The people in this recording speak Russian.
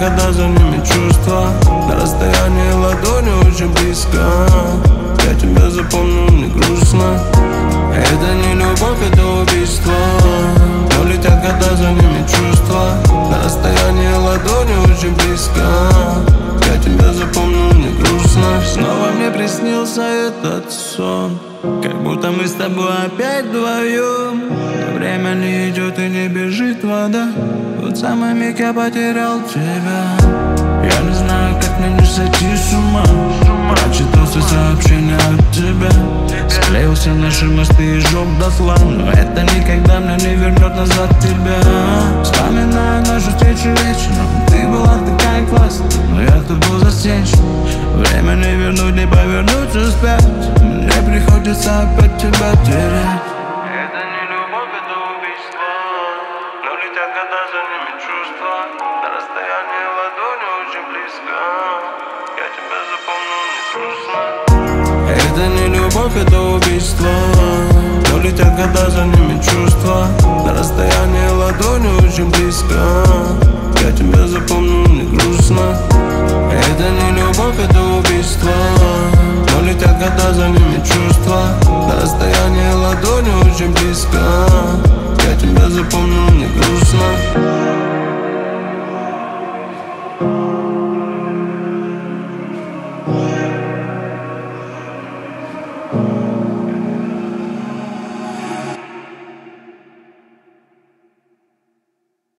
года, за ними чувства. На расстоянии ладони очень близко. Я тебя запомню, не грустно. Это не любовь, это убийство. Но летят года, за ними чувства. На расстоянии ладони очень близко. Я тебя запомню, не грустно. Снова мне приснился этот сон, как будто мы с тобой опять вдвоем. Время не идет и не бежит вода. В тот самый миг я потерял тебя. Я не знаю, как мне не сойти с ума. Прочитал все сообщения от тебя. Склеил все наши мосты и сжег дотла. Но это никогда мне не вернет назад тебя. Вспоминаю нашу встречу вечером. Ты была такая классная, но я тут был застенчив. Время не вернуть, не повернуть вспять. Мне приходится опять тебя терять. Это не любовь, это убийство. Но летят года, за ними чувства. На расстоянии ладони очень близко. Я тебя запомню, не грустно. Это не любовь, это убийство. Но летят года, за ними чувства. На расстоянии ладони очень близко. Я тебя запомню, не грустно. Это не любовь, это убийство. Но летят года, за ними чувства. На расстоянии ладони очень близко. Я тебя запомню, не грустно.